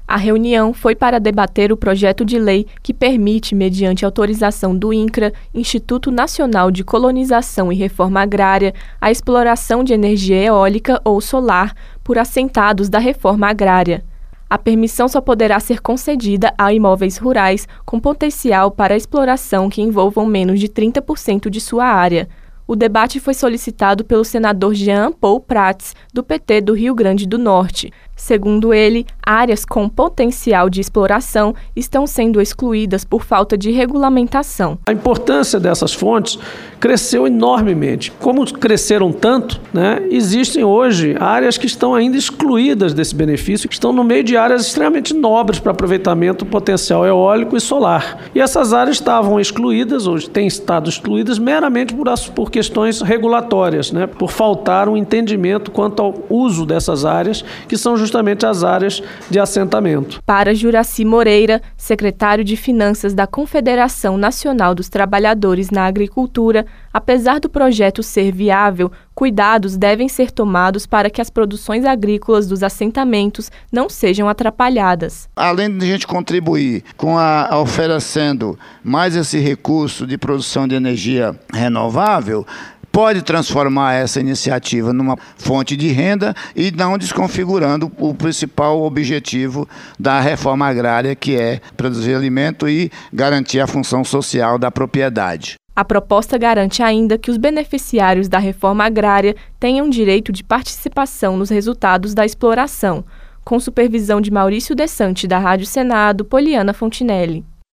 A reunião foi para debater o projeto de lei que permite, mediante autorização do INCRA, Instituto Nacional de Colonização e Reforma Agrária, a exploração de energia eólica ou solar por assentados da reforma agrária. A permissão só poderá ser concedida a imóveis rurais com potencial para exploração que envolvam menos de 30% de sua área. O debate foi solicitado pelo senador Jean Paul Prats, do PT do Rio Grande do Norte. Segundo ele, áreas com potencial de exploração estão sendo excluídas por falta de regulamentação. A importância dessas fontes cresceu enormemente. Como cresceram tanto, existem hoje áreas que estão ainda excluídas desse benefício, que estão no meio de áreas extremamente nobres para aproveitamento do potencial eólico e solar. E essas áreas estavam excluídas, hoje têm estado excluídas, meramente por questões regulatórias, por faltar um entendimento quanto ao uso dessas áreas, que são justamente as áreas de assentamento. Para Juraci Moreira, secretário de Finanças da Confederação Nacional dos Trabalhadores na Agricultura, apesar do projeto ser viável, cuidados devem ser tomados para que as produções agrícolas dos assentamentos não sejam atrapalhadas. Além de a gente contribuir com oferecendo mais esse recurso de produção de energia renovável, pode transformar essa iniciativa numa fonte de renda e não desconfigurando o principal objetivo da reforma agrária, que é produzir alimento e garantir a função social da propriedade. A proposta garante ainda que os beneficiários da reforma agrária tenham direito de participação nos resultados da exploração, com supervisão de Maurício Desante, da Rádio Senado, Poliana Fontinelli.